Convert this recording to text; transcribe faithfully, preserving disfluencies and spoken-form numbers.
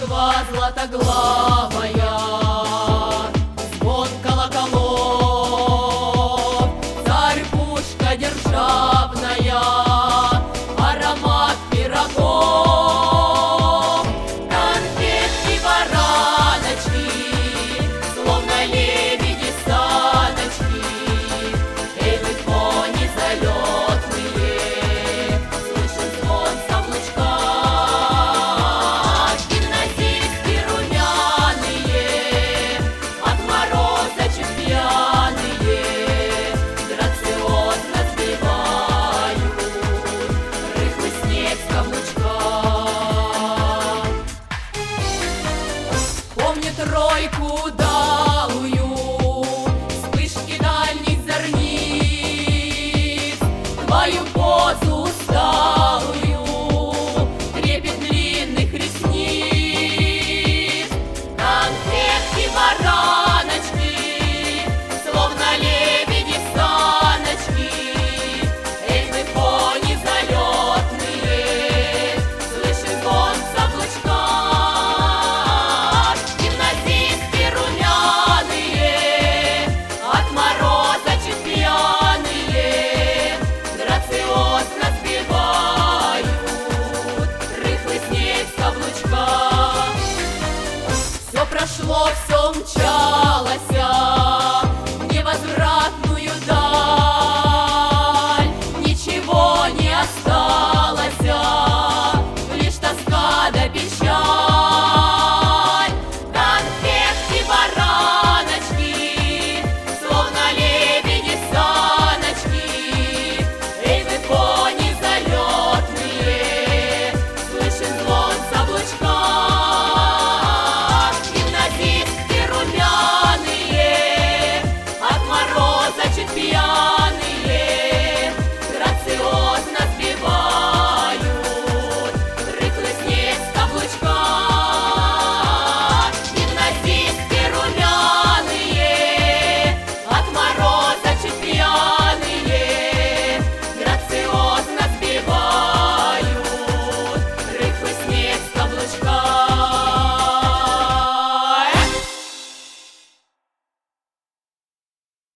Москва златоглавая, звон колоколов, царь-пушка державная, аромат пирогов, конфетки, бараночки, словно лебеди саночки. Эй, вы кони залетные, слышен звон каблучка. Гимназистки румяные, от мороза чуть пьяные, грациозно сбивают рыхлый снег с каблучка. Помню тройку удалую, вспышки дальних зорниц, твою позу усталую, трепет длинных ресниц. Конфетки, бараночки, словно лебеди саночки. Эй, вы кони залетные, слышен звон каблучка. Гимназистки румяные, от мороза чуть пьяные, грациозно сбивают рыхлый снег с каблучка. Все прошло, все умчалося,